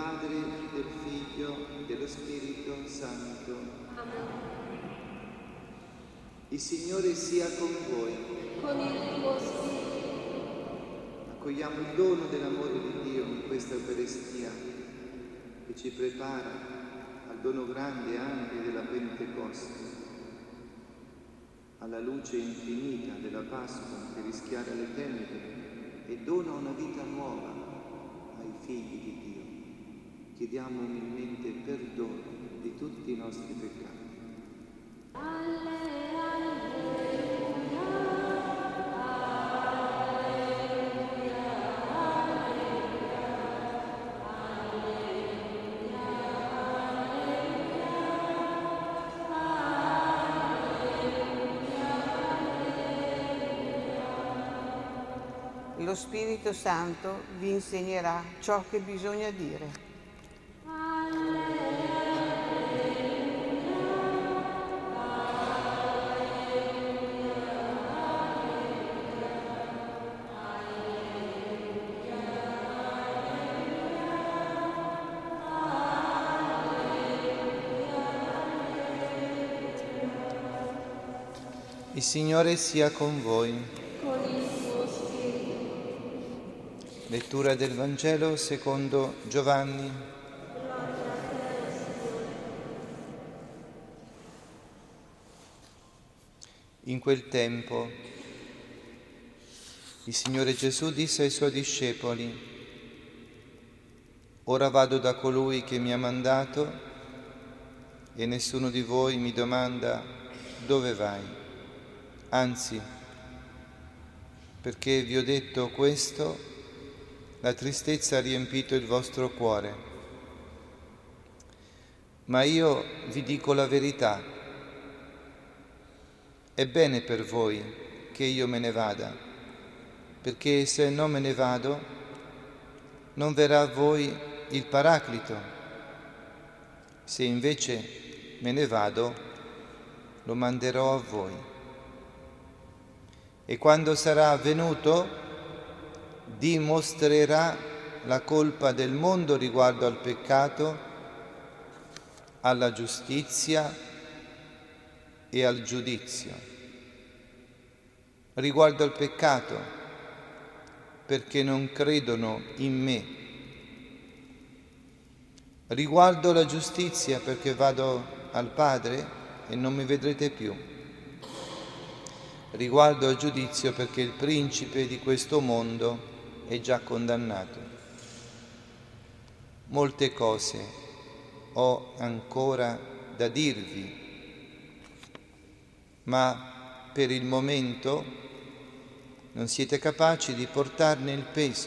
Padre, del Figlio e dello Spirito Santo. Amen. Il Signore sia con voi. Con il tuo spirito. Accogliamo il dono dell'amore di Dio in questa Eucaristia che ci prepara al dono grande anche della Pentecoste, alla luce infinita della Pasqua che rischiara le tenebre e dona una vita nuova ai figli di Dio. Chiediamo umilmente perdono di tutti i nostri peccati. Lo Spirito Santo vi insegnerà ciò che bisogna dire. Il Signore sia con voi. Con il tuo spirito. Lettura del Vangelo secondo Giovanni. In quel tempo il Signore Gesù disse ai Suoi discepoli: Ora vado da colui che mi ha mandato e nessuno di voi mi domanda dove vai. Anzi, perché vi ho detto questo, la tristezza ha riempito il vostro cuore. Ma io vi dico la verità. È bene per voi che io me ne vada, perché se non me ne vado, non verrà a voi il Paraclito. Se invece me ne vado, lo manderò a voi. E quando sarà venuto, dimostrerà la colpa del mondo riguardo al peccato, alla giustizia e al giudizio. Riguardo al peccato, perché non credono in me. Riguardo alla giustizia, perché vado al Padre e non mi vedrete più. Riguardo al giudizio, perché il principe di questo mondo è già condannato. Molte cose ho ancora da dirvi, ma per il momento non siete capaci di portarne il peso.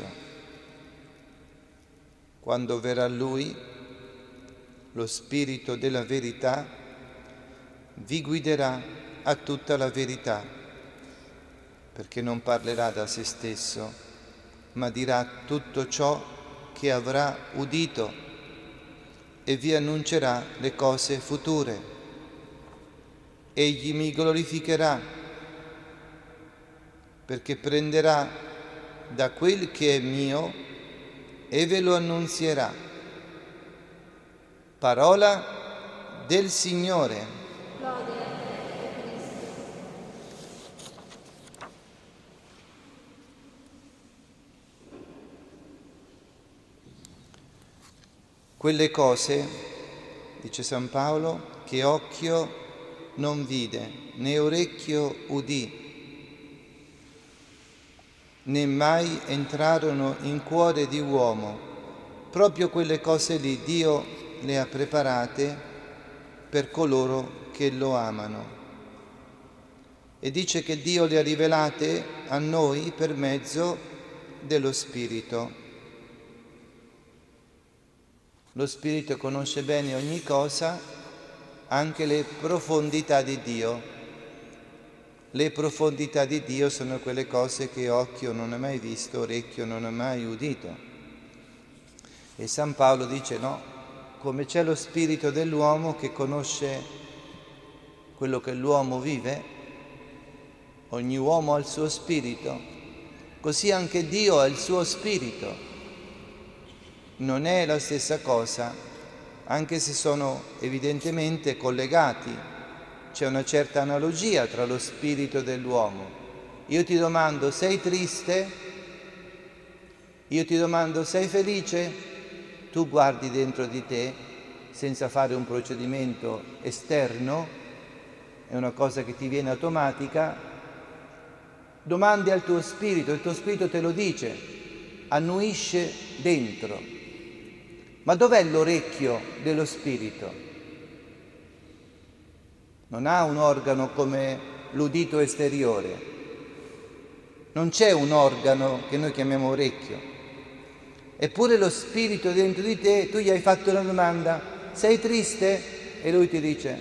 Quando verrà Lui, lo Spirito della verità, vi guiderà a tutta la verità, perché non parlerà da se stesso, ma dirà tutto ciò che avrà udito e vi annuncerà le cose future. Egli mi glorificherà, perché prenderà da quel che è mio e ve lo annunzierà. Parola del Signore. Lode a te, Cristo. Quelle cose, dice San Paolo, che occhio non vide, né orecchio udì, né mai entrarono in cuore di uomo. Proprio quelle cose lì Dio le ha preparate per coloro che lo amano. E dice che Dio le ha rivelate a noi per mezzo dello Spirito. Lo Spirito conosce bene ogni cosa, anche le profondità di Dio. Le profondità di Dio sono quelle cose che occhio non ha mai visto, orecchio non ha mai udito. E San Paolo dice no, come c'è lo spirito dell'uomo che conosce quello che l'uomo vive, ogni uomo ha il suo spirito, così anche Dio ha il suo spirito. non è la stessa cosa, anche se sono evidentemente collegati. C'è una certa analogia tra lo spirito dell'uomo. Io ti domando, sei triste? Io ti domando, sei felice? Tu guardi dentro di te senza fare un procedimento esterno, è una cosa che ti viene automatica, domandi al tuo spirito, il tuo spirito te lo dice, annuisce dentro. Ma dov'è l'orecchio dello spirito? Non ha un organo come l'udito esteriore, non c'è un organo che noi chiamiamo orecchio. Eppure lo spirito dentro di te, tu gli hai fatto una domanda, sei triste? E lui ti dice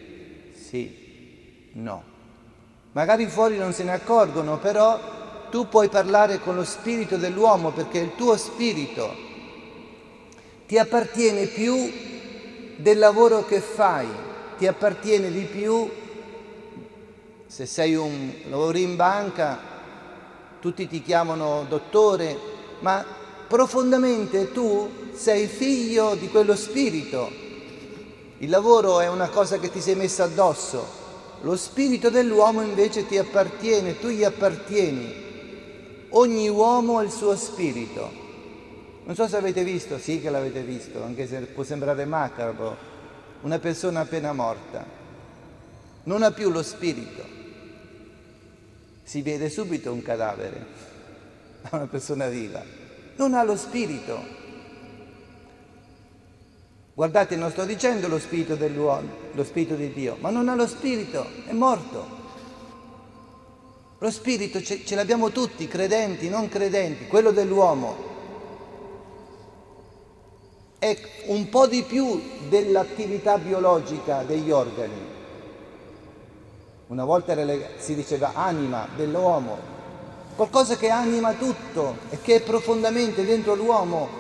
sì, no. Magari fuori non se ne accorgono, però tu puoi parlare con lo spirito dell'uomo, perché il tuo spirito ti appartiene più del lavoro che fai, ti appartiene di più. Se lavori in banca, tutti ti chiamano dottore, ma profondamente tu sei figlio di quello spirito. Il lavoro è una cosa che ti sei messa addosso. Lo spirito dell'uomo invece ti appartiene, tu gli appartieni. Ogni uomo ha il suo spirito. Non so se avete visto, sì che l'avete visto, anche se può sembrare macabro, una persona appena morta. Non ha più lo spirito. Si vede subito un cadavere, a una persona viva. Non ha lo spirito. Guardate, non sto dicendo lo spirito dell'uomo, lo spirito di Dio, ma non ha lo spirito, è morto. Lo spirito ce l'abbiamo tutti, credenti, non credenti, quello dell'uomo è un po' di più dell'attività biologica degli organi. Una volta si diceva anima dell'uomo, qualcosa che anima tutto e che è profondamente dentro l'uomo.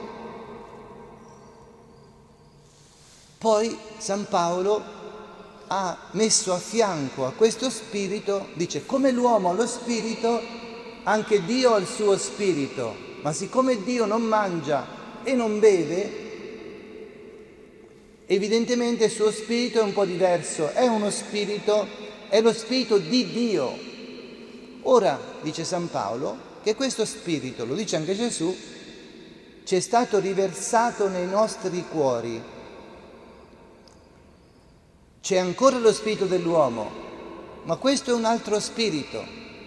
Poi San Paolo ha messo a fianco a questo spirito, dice, come l'uomo ha lo spirito, anche Dio ha il suo spirito, ma siccome Dio non mangia e non beve, evidentemente il suo spirito è un po' diverso, è lo spirito di Dio. Ora, dice San Paolo, che questo spirito, lo dice anche Gesù, ci è stato riversato nei nostri cuori. C'è ancora lo spirito dell'uomo, ma questo è un altro spirito,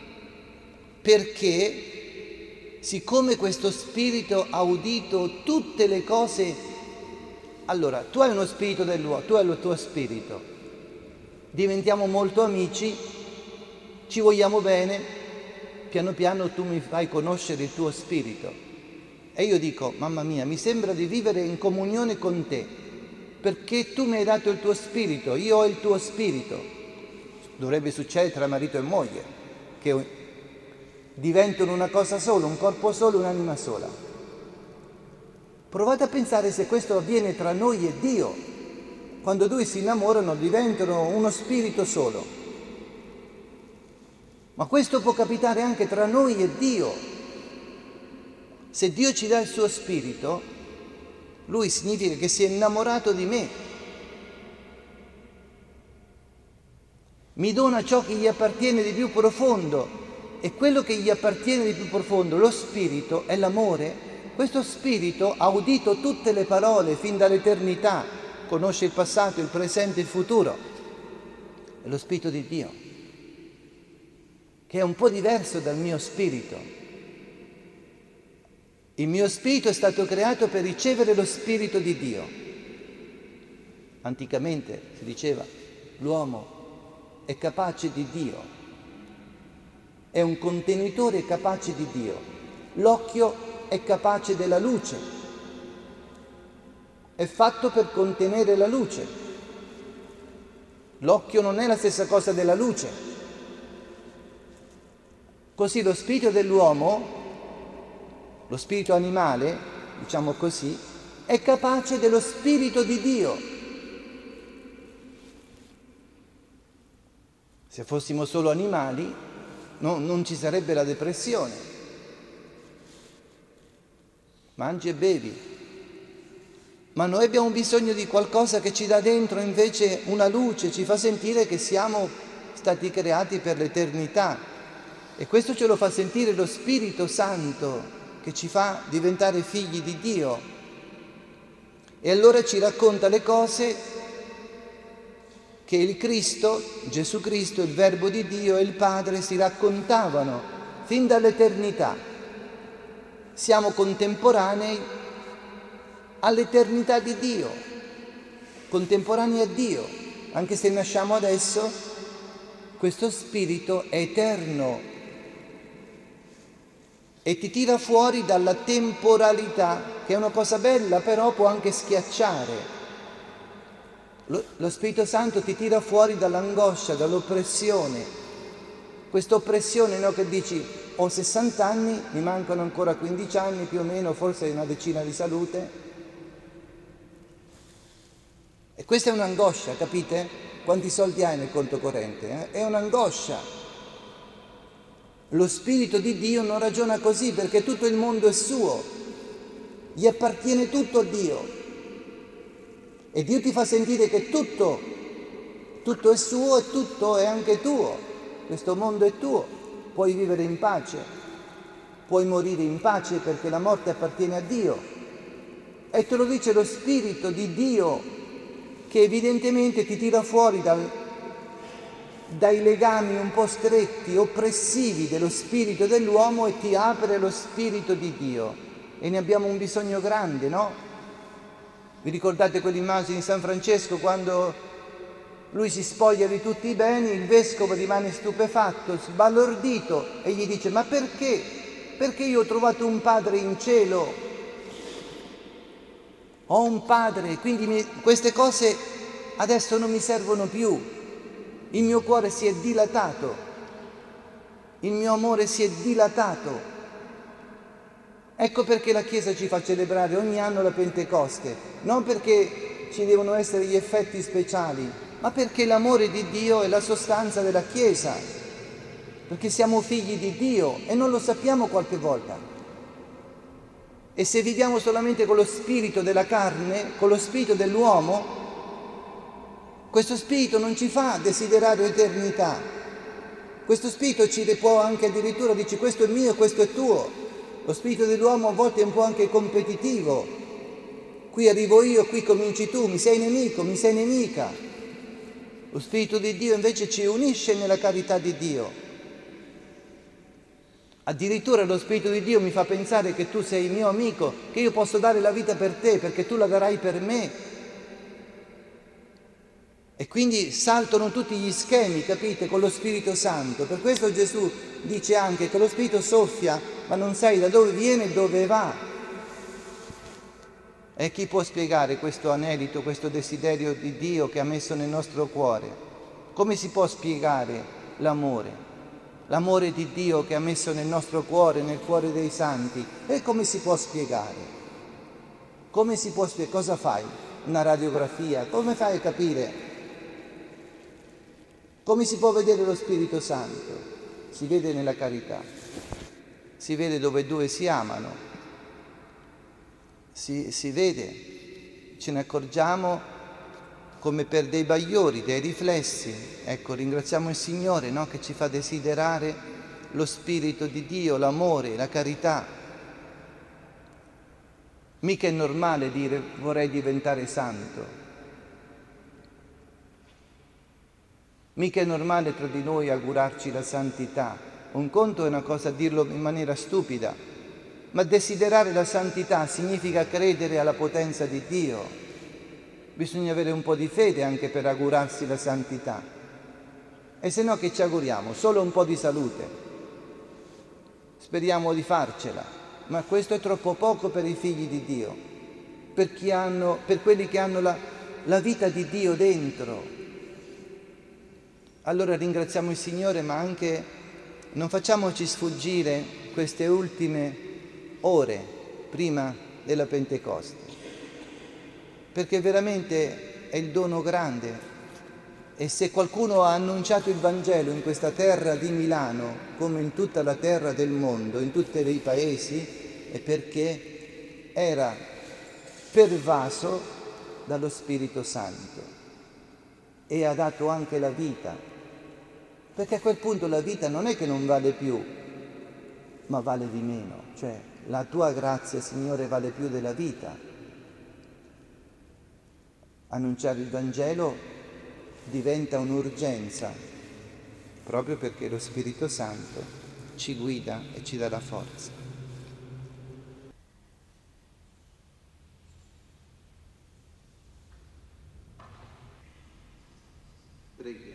perché siccome questo spirito ha udito tutte le cose, allora tu hai uno spirito dell'uomo, tu hai il tuo spirito, diventiamo molto amici, ci vogliamo bene, piano piano tu mi fai conoscere il tuo spirito e io dico, mamma mia, mi sembra di vivere in comunione con te, perché tu mi hai dato il tuo spirito, io ho il tuo spirito. Dovrebbe succedere tra marito e moglie, che diventano una cosa sola, un corpo solo, un'anima sola. Provate a pensare se questo avviene tra noi e Dio. Quando due si innamorano diventano uno spirito solo. Ma questo può capitare anche tra noi e Dio. Se Dio ci dà il suo spirito, Lui significa che si è innamorato di me. Mi dona ciò che gli appartiene di più profondo e quello che gli appartiene di più profondo, lo spirito, è l'amore. Questo spirito ha udito tutte le parole fin dall'eternità, conosce il passato, il presente e il futuro. È lo spirito di Dio, che è un po' diverso dal mio spirito. Il mio spirito è stato creato per ricevere lo spirito di Dio. Anticamente si diceva, l'uomo è capace di Dio, è un contenitore capace di Dio. L'occhio è capace della luce, è fatto per contenere la luce. L'occhio non è la stessa cosa della luce. Così lo spirito dell'uomo, lo spirito animale, diciamo così, è capace dello spirito di Dio. Se fossimo solo animali, non ci sarebbe la depressione. Mangi e bevi, Ma noi abbiamo bisogno di qualcosa che ci dà dentro invece una luce, ci fa sentire che siamo stati creati per l'eternità. E questo ce lo fa sentire lo Spirito Santo, che ci fa diventare figli di Dio. E allora ci racconta le cose che il Cristo, Gesù Cristo, il Verbo di Dio e il Padre si raccontavano fin dall'eternità. Siamo contemporanei all'eternità di Dio, contemporanei a Dio, anche se nasciamo adesso, questo Spirito è eterno e ti tira fuori dalla temporalità, che è una cosa bella, però può anche schiacciare. Lo Spirito Santo ti tira fuori dall'angoscia, dall'oppressione, questa oppressione, no, che dici ho 60 anni, mi mancano ancora 15 anni più o meno, forse una decina di salute. E questa è un'angoscia, capite? Quanti soldi hai nel conto corrente? È un'angoscia. Lo Spirito di Dio non ragiona così, perché tutto il mondo è suo, gli appartiene tutto a Dio. E Dio ti fa sentire che tutto è suo e tutto è anche tuo. Questo mondo è tuo, puoi vivere in pace, puoi morire in pace perché la morte appartiene a Dio. E te lo dice lo Spirito di Dio, che evidentemente ti tira fuori dai legami un po' stretti, oppressivi dello spirito dell'uomo e ti apre lo Spirito di Dio. E ne abbiamo un bisogno grande, no? Vi ricordate quell'immagine di San Francesco quando lui si spoglia di tutti i beni, il vescovo rimane stupefatto, sbalordito e gli dice: ma perché? Perché io ho trovato un padre in cielo? Ho un padre, quindi queste cose adesso non mi servono più. Il mio cuore si è dilatato, il mio amore si è dilatato. Ecco perché la Chiesa ci fa celebrare ogni anno la Pentecoste, non perché ci devono essere gli effetti speciali, ma perché l'amore di Dio è la sostanza della Chiesa, perché siamo figli di Dio e non lo sappiamo qualche volta. E se viviamo solamente con lo spirito della carne, con lo spirito dell'uomo, questo spirito non ci fa desiderare l'eternità. Questo spirito ci può anche addirittura dire: questo è mio e questo è tuo. Lo spirito dell'uomo a volte è un po' anche competitivo. Qui arrivo io, qui cominci tu, mi sei nemico, mi sei nemica. Lo spirito di Dio invece ci unisce nella carità di Dio. Addirittura lo Spirito di Dio mi fa pensare che tu sei mio amico, che io posso dare la vita per te perché tu la darai per me. E quindi saltano tutti gli schemi, capite, con lo Spirito Santo. Per questo Gesù dice anche che lo Spirito soffia, ma non sai da dove viene e dove va. E chi può spiegare questo anelito, questo desiderio di Dio che ha messo nel nostro cuore? Come si può spiegare l'amore? L'amore di Dio che ha messo nel nostro cuore, nel cuore dei santi. E come si può spiegare? Come si può spiegare? Cosa fai? Una radiografia? Come fai a capire? Come si può vedere lo Spirito Santo? Si vede nella carità. Si vede dove due si amano. Si vede, ce ne accorgiamo come per dei bagliori, dei riflessi. Ecco, ringraziamo il Signore, no? Che ci fa desiderare lo Spirito di Dio, l'amore, la carità. Mica è normale dire vorrei diventare santo. Mica è normale tra di noi augurarci la santità. Un conto è una cosa dirlo in maniera stupida, ma desiderare la santità significa credere alla potenza di Dio. Bisogna avere un po' di fede anche per augurarsi la santità. E se no che ci auguriamo? Solo un po' di salute. Speriamo di farcela, ma questo è troppo poco per i figli di Dio, per quelli che hanno la vita di Dio dentro. Allora ringraziamo il Signore, ma anche non facciamoci sfuggire queste ultime ore prima della Pentecoste, perché veramente è il dono grande. E se qualcuno ha annunciato il Vangelo in questa terra di Milano, come in tutta la terra del mondo, in tutti i paesi, è perché era pervaso dallo Spirito Santo e ha dato anche la vita, perché a quel punto la vita non è che non vale più, ma vale di meno, cioè la tua grazia, Signore, vale più della vita. Annunciare il Vangelo diventa un'urgenza, proprio perché lo Spirito Santo ci guida e ci dà la forza. Preghiamo.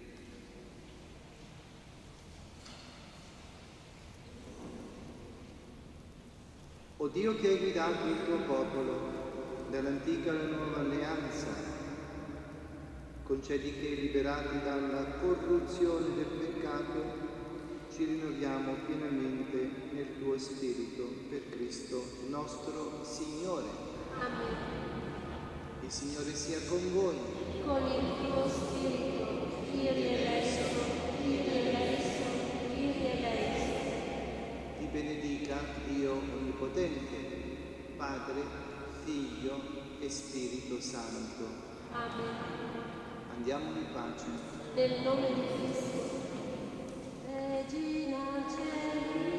O Dio che hai guidato il tuo popolo dall'antica alla nuova alleanza, concedi che, liberati dalla corruzione del peccato, ci rinnoviamo pienamente nel tuo Spirito, per Cristo nostro Signore. Amen. Il Signore sia con voi. Con il tuo spirito, Kyrie eleison, Kyrie eleison, Kyrie eleison. Ti benedica Dio Onnipotente, Padre, Figlio e Spirito Santo. Amen. Andiamo in pace. Nel nome di Cristo. Regina Celi.